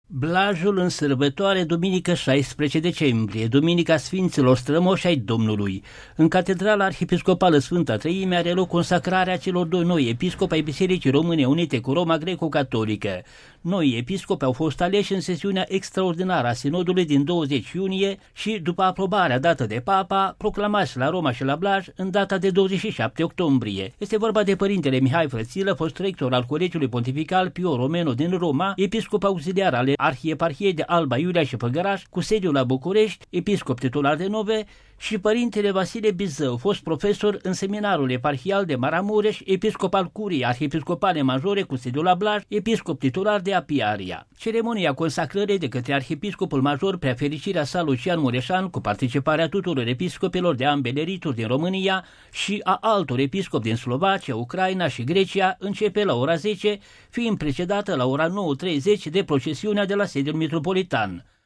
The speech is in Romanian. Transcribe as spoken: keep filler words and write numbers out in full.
Blajul în sărbătoare, duminică șaisprezece decembrie, Duminica Sfinților Strămoși ai Domnului. În Catedrala Arhiepiscopală Sfânta Treime are loc consacrarea celor doi noi episcopi ai Bisericii Române Unite cu Roma Greco-Catolică. Noi episcopi au fost aleși în sesiunea extraordinară a Sinodului din douăzeci iunie și, după aprobarea dată de Papa, proclamați la Roma și la Blaj în data de douăzeci și șapte octombrie. Este vorba de părintele Mihai Frățilă, fost rector al Colegiului Pontifical Pio Romeno din Roma, episcop auxiliar al Arhieparhiei de Alba Iulia și Făgăraș, cu sediul la București, episcop titular de Nove, și părintele Vasile Bizău, fost profesor în seminarul eparhial de Maramureș, episcop al Curii Arhiepiscopale Majore cu sediul la Blaj, episcop titular de Apiaria. Ceremonia consacrării de către Arhiepiscopul Major Preafericirea sa Lucian Mureșan, cu participarea tuturor episcopilor de ambele rituri din România și a altor episcopi din Slovacia, Ucraina și Grecia, începe la ora zece, fiind precedată la ora nouă treizeci de procesiunea de la sediul mitropolitan.